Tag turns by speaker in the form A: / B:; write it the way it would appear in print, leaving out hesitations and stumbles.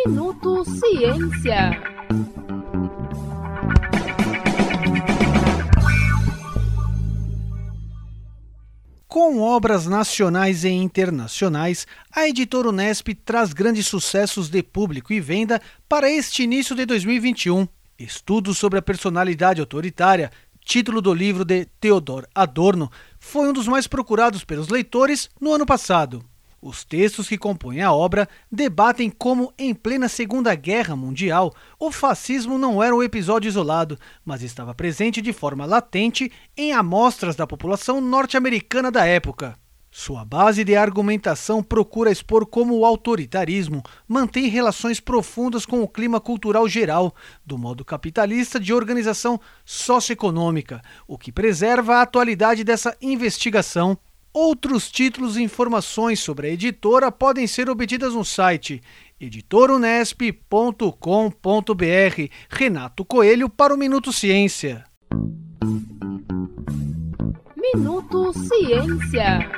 A: Minuto Ciência.
B: Com obras nacionais e internacionais, a editora Unesp traz grandes sucessos de público e venda para este início de 2021. Estudos sobre a personalidade autoritária, título do livro de Theodor Adorno, foi um dos mais procurados pelos leitores no ano passado. Os textos que compõem a obra debatem como, em plena Segunda Guerra Mundial, o fascismo não era um episódio isolado, mas estava presente de forma latente em amostras da população norte-americana da época. Sua base de argumentação procura expor como o autoritarismo mantém relações profundas com o clima cultural geral, do modo capitalista de organização socioeconômica, o que preserva a atualidade dessa investigação. Outros títulos e informações sobre a editora podem ser obtidas no site editorunesp.com.br. Renato Coelho para o Minuto Ciência.
A: Minuto Ciência.